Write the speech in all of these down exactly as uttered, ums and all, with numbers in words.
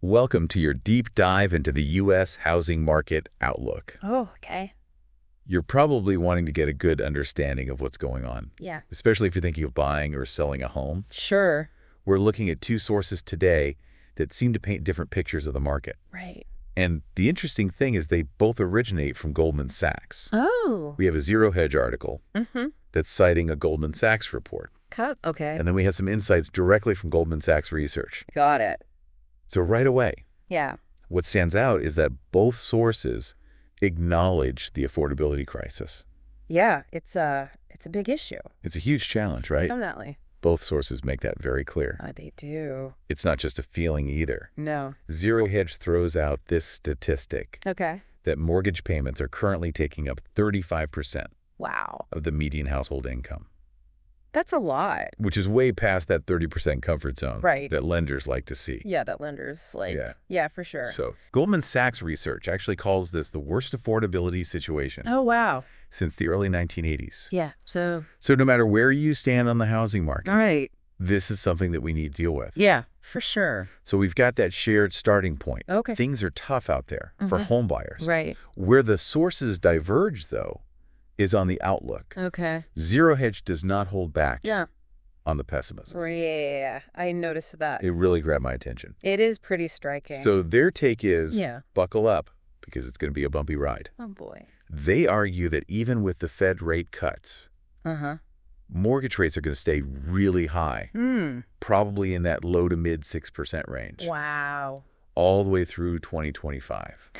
Welcome to your deep dive into the U S housing market outlook. Oh, okay. You're probably wanting to get a good understanding of what's going on, Yeah. especially if you're thinking of buying or selling a home. Sure. We're looking at two sources today that seem to paint different pictures of the market. Right. And the interesting thing is they both originate from Goldman Sachs. Oh. We have a Zero Hedge article Mm-hmm. that's citing a Goldman Sachs report. Cut. Okay. And then we have some insights directly from Goldman Sachs research. Got it. So right away, Yeah. what stands out is that both sources acknowledge the affordability crisis. Yeah. It's a it's a big issue. It's a huge challenge, right? Definitely. Both sources make that very clear. Uh, they do. It's not just a feeling either. No. Zero Hedge throws out this statistic Okay. that mortgage payments are currently taking up thirty-five percent Wow. of the median household income, That's a lot. which is way past that thirty percent comfort zone Right. that lenders like to see. Yeah. That lender's like. Yeah. Yeah. For sure. So Goldman Sachs research actually calls this the worst affordability situation Oh wow. since the early nineteen eighties. Yeah. So. So no matter where you stand on the housing market, All right. this is something that we need to deal with. Yeah. For sure. So we've got that shared starting point. Okay. Things are tough out there for Mhm. home buyers. Right. Where the sources diverge, though, is on the outlook. Okay. Zero Hedge does not hold back Yeah. on the pessimism. Yeah. I noticed that. It really grabbed my attention. It is pretty striking. So their take is, Yeah. buckle up, because it's going to be a bumpy ride. Oh boy. They argue that even with the Fed rate cuts, Uh huh. mortgage rates are going to stay really high, Hmm. probably in that low to mid six percent range, Wow. all the way through twenty twenty-five.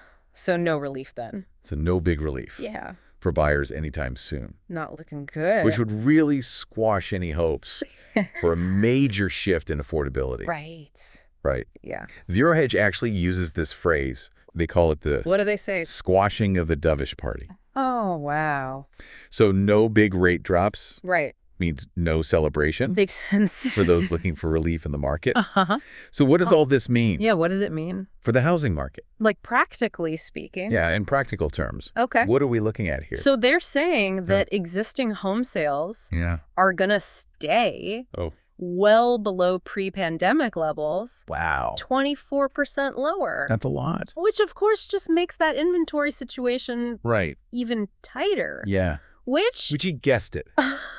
So no relief then. So no big relief Yeah. for buyers anytime soon, Not looking good. which would really squash any hopes for a major shift in affordability. Right. Right. Yeah. Zero Hedge actually uses this phrase. They call it the What do they say? squashing of the dovish party. Oh, wow. So no big rate drops Right. means no celebration Makes sense. for those looking for relief in the market. Uh-huh. So what does all this mean Yeah, what does it mean? for the housing market? Like practically speaking. Yeah, in practical terms. Okay. What are we looking at here? So they're saying that existing home sales yeah. are going to stay Oh, well below pre-pandemic levels, wow. twenty-four percent lower. That's a lot. Which, of course, just makes that inventory situation Right. even tighter. Yeah. Which, Which you guessed it.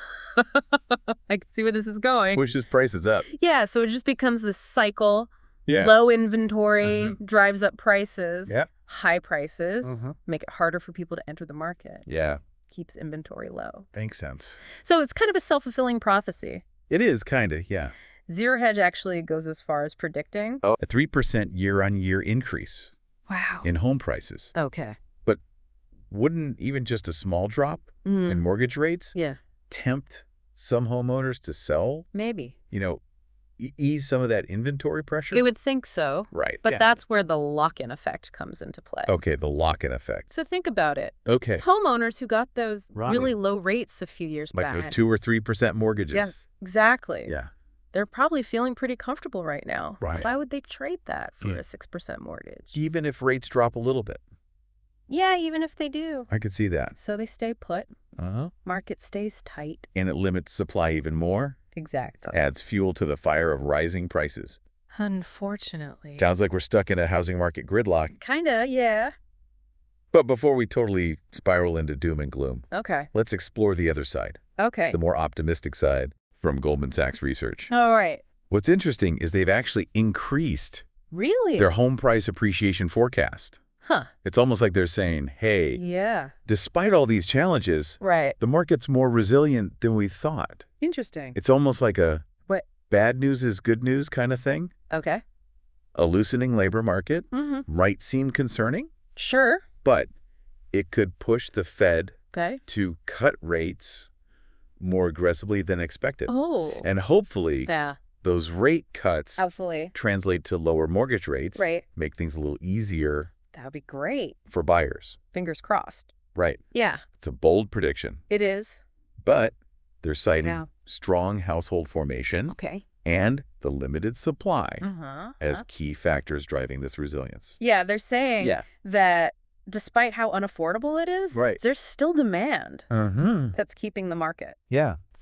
I can see where this is going. Pushes prices up. Yeah, so it just becomes this cycle. Yeah. Low inventory Mhm. drives up prices. Yep. High prices Mhm. make it harder for people to enter the market. Yeah. Keeps inventory low. Makes sense. So it's kind of a self-fulfilling prophecy. It is kind of, yeah. Zero Hedge actually goes as far as predicting. Oh. A three percent year-on-year increase Wow. in home prices. Okay. Wouldn't even just a small drop Mm. in mortgage rates Yeah, tempt some homeowners to sell, maybe. you know, e- ease some of that inventory pressure? It would think so. Right. But yeah. that's where the lock-in effect comes into play. Okay, the lock-in effect. So think about it. Okay. Homeowners who got those Right. really low rates a few years Like back. those two or three percent mortgages. Yes, exactly. Yeah. They're probably feeling pretty comfortable right now. Right. Why would they trade that for Yeah. a six percent mortgage? Even if rates drop a little bit. Yeah, even if they do. I could see that. So they stay put. Uh-huh. Market stays tight. And it limits supply even more, Exactly. adds fuel to the fire of rising prices. Unfortunately. Sounds like we're stuck in a housing market gridlock. Kinda, yeah. But before we totally spiral into doom and gloom, Okay. let's explore the other side, Okay. the more optimistic side from Goldman Sachs research. All right. What's interesting is they've actually increased Really? their home price appreciation forecast. Huh. It's almost like they're saying, hey, Yeah. despite all these challenges, Right. the market's more resilient than we thought. Interesting. It's almost like a What? bad news is good news kind of thing. Okay. A loosening labor market Mm-hmm. might seem concerning, Sure. but it could push the Fed Okay. to cut rates more aggressively than expected. Oh. And hopefully, Yeah. those rate cuts Hopefully. translate to lower mortgage rates, Right. make things a little easier That would be great. for buyers. Fingers crossed. Right. Yeah. It's a bold prediction, It is. but they're citing Yeah. strong household formation Okay. and the limited supply Uh-huh. as key factors driving this resilience. Yeah, they're saying Yeah. that despite how unaffordable it is, Right. there's still demand Mm-hmm. that's keeping the market. Yeah.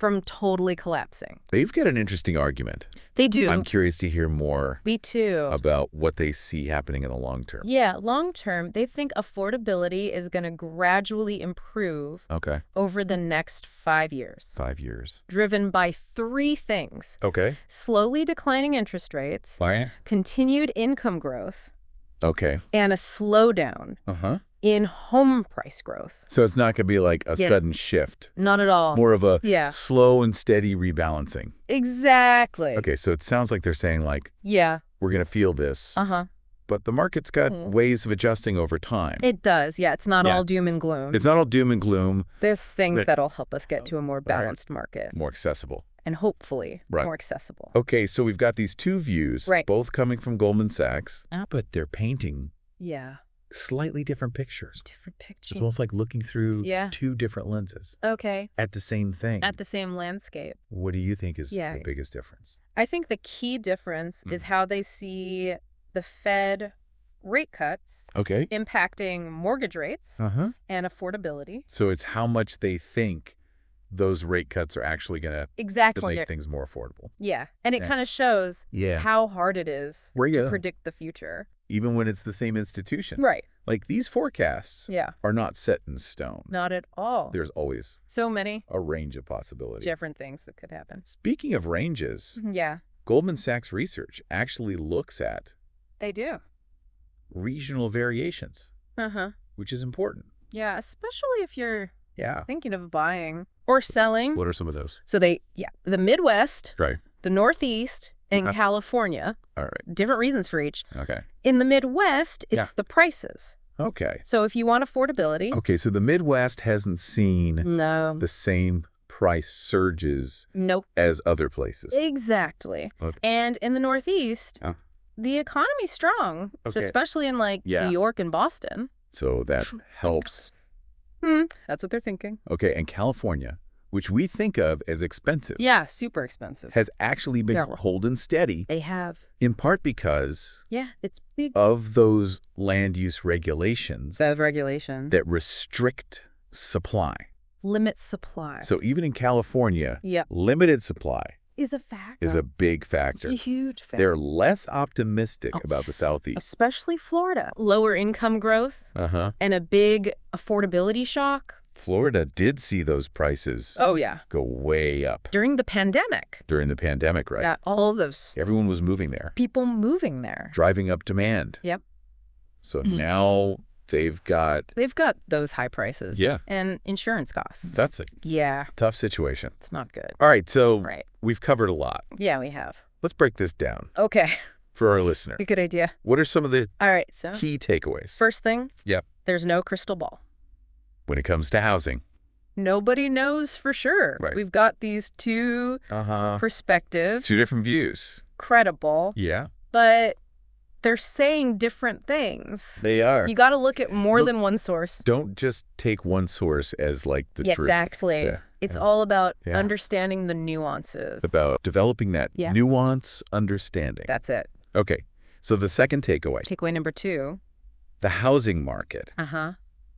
from totally collapsing. They've got an interesting argument. They do. I'm curious to hear more Me too. about what they see happening in the long term. Yeah, long term, they think affordability is going to gradually improve Okay. over the next five years, Five years. driven by three things: Okay. slowly declining interest rates, Why? continued income growth, Okay. and a slowdown Uh-huh. in home price growth. So it's not going to be like a Yeah. sudden shift. Not at all. More of a Yeah. slow and steady rebalancing. Exactly. Okay, so it sounds like they're saying, like, Yeah. we're going to feel this, Uh-huh. but the market's got Mhm. ways of adjusting over time. It does. Yeah, it's not Yeah. all doom and gloom. It's not all doom and gloom, There are things but- that'll help us get to a more balanced market more accessible. and hopefully Right. more accessible. Okay, so we've got these two views, Right. both coming from Goldman Sachs, but they're painting Yeah. slightly different pictures. Different picture. It's almost like looking through Yeah. two different lenses Okay. at the same thing. At the same landscape. What do you think is Yeah. the biggest difference? I think the key difference Mm. is how they see the Fed rate cuts Okay. impacting mortgage rates Uh-huh. and affordability. So it's how much they think those rate cuts are actually going to Exactly. make things more affordable. Yeah. And it Yeah. kind of shows Yeah. how hard it is Where to you- predict the future. Even when it's the same institution. Right. Like these forecasts Yeah. are not set in stone. Not at all. There's always So many a range of possibilities. different things that could happen. Speaking of ranges, Yeah, Goldman Sachs research actually looks at they do. regional variations, Uh-huh. which is important. Yeah, especially if you're Yeah. thinking of buying or selling. What are some of those? So they, yeah, the Midwest, Right. the Northeast, and Uh-huh. California, All right. different reasons for each. Okay. In the Midwest, it's Yeah. the prices. Okay. So if you want affordability, Okay, so the Midwest hasn't seen no, the same price surges nope, as other places. exactly. Okay. And in the Northeast, Oh. the economy's strong, Okay. especially in like Yeah. New York and Boston. So that helps. Hmm. That's what they're thinking. Okay, and California, which we think of as expensive, Yeah, super expensive. has actually been Yeah. holding steady, They have. in part because Yeah, it's big. of those land use regulations Of regulation. that restrict supply. Limit supply. So even in California, Yep. limited supply Is a factor. is a big factor. It's a huge factor. They're less optimistic Oh. about the Southeast. Especially Florida. Lower income growth Uh-huh. and a big affordability shock. Florida did see those prices Oh, yeah. go way up During the pandemic. during the pandemic, right? Got all those Everyone was moving there, people moving there. driving up demand. Yep. So Mhm. now they've got, They've got those high prices. yeah, And insurance costs. that's a Yeah, tough situation. it's not good. All right, so Right. we've covered a lot. Yeah, we have. Let's break this down Okay. for our listener. Good idea. What are some of the All right, so key takeaways first thing, Yep. there's no crystal ball. when it comes to housing? Nobody knows for sure. Right. We've got these two Uh-huh. perspectives, Two different views. credible, Yeah, but they're saying different things. they are. You got to look at more Look- than one source. Don't just take one source as like the Yeah, truth. exactly. Yeah, It's yeah. all about Yeah. understanding the nuances. It's about developing that Yeah. nuance understanding. That's it. Okay, so the second takeaway, Takeaway number two. the housing market. Uh-huh.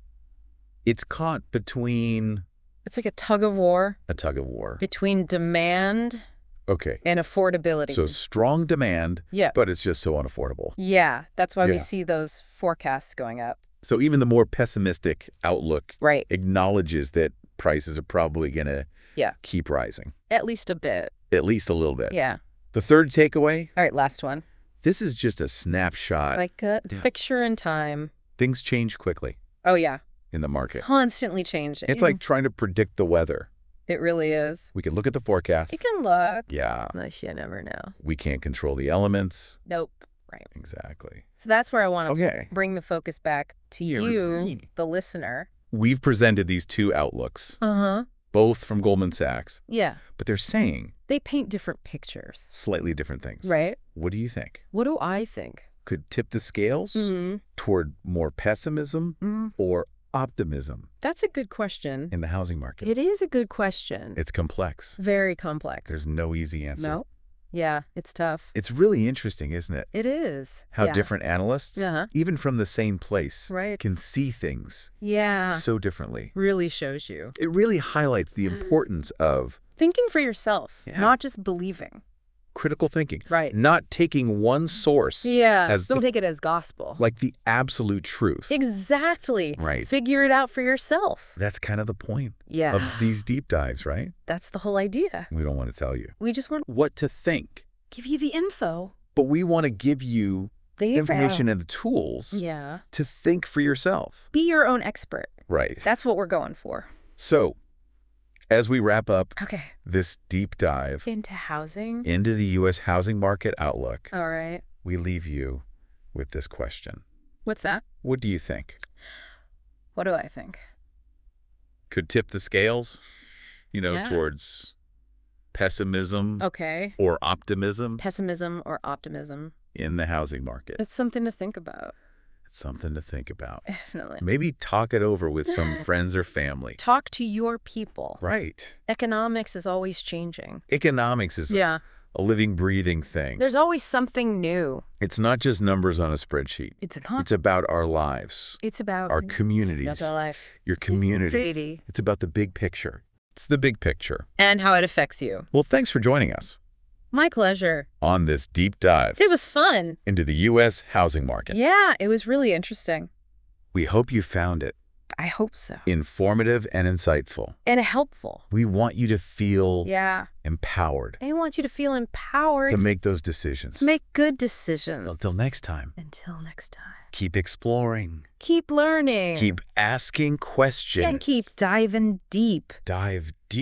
It's caught between It's like a tug of war a tug of war. between demand Okay, and affordability. so strong demand, yeah. but it's just so unaffordable. Yeah, that's why Yeah. we see those forecasts going up. So even the more pessimistic outlook Right. acknowledges that prices are probably going to Yeah. keep rising, At least a bit. at least a little bit. Yeah. The third takeaway, All right, last one. this is just a snapshot. Like a Yeah. picture in time. Things change quickly Oh, yeah. in the market. Constantly changing. It's like trying to predict the weather. It really is. We can look at the forecast. You can look, Yeah, but you never know. we can't control the elements. Nope. Right. Exactly. So that's where I want to Okay. bring the focus back to Yeah, you, right. the listener. We've presented these two outlooks, Uh-huh. both from Goldman Sachs, Yeah. but they're saying They paint different pictures. slightly different things. Right? What do you think? What do I think? Could tip the scales Mm-hmm. toward more pessimism Mm, or optimism that's a good question. in the housing market? It is a good question. It's complex. Very complex. There's no easy answer. No? Yeah, it's tough. It's really interesting, isn't it? It is. How yeah. different analysts, Uh-huh. even from the same place, Right. can see things Yeah. so differently. Really shows you. It really highlights the importance of Thinking for yourself, Yeah. not just believing. Critical thinking. Right. Not taking one source Yeah. as Don't the- take it as gospel. like the absolute truth. Exactly. Right. Figure it out for yourself. That's kind of the point Yeah. of these deep dives, right? That's the whole idea. We don't want to tell you We just want to what to think, give you the info. but we want to give you The information and the tools Yeah. to think for yourself. Be your own expert. Right. That's what we're going for. So, as we wrap up Okay. this deep dive Into housing. into the U S housing market outlook, All right. we leave you with this question. What's that? What do you think? What do I think? Could tip the scales, you know, Yeah. towards pessimism Okay. or optimism Pessimism or optimism. in the housing market? It's something to think about. It's something to think about. Definitely. Maybe talk it over with some friends or family. Talk to your people. Right. Economics is always changing. Economics is Yeah. a living, breathing thing. There's always something new. It's not just numbers on a spreadsheet. It's not. It's about our lives, It's about our communities, That's our life. your community. Sadie. It's about the big picture. It's the big picture. And how it affects you. Well, thanks for joining us My pleasure. on this deep dive It was fun. into the U S housing market. Yeah, it was really interesting. We hope you found it I hope so. informative and insightful. And helpful. We want you to feel Yeah. empowered I want you to feel empowered to make those decisions. to make good decisions. Until next time, Until next time. keep exploring, Keep learning. keep asking questions, And keep diving deep. dive deep.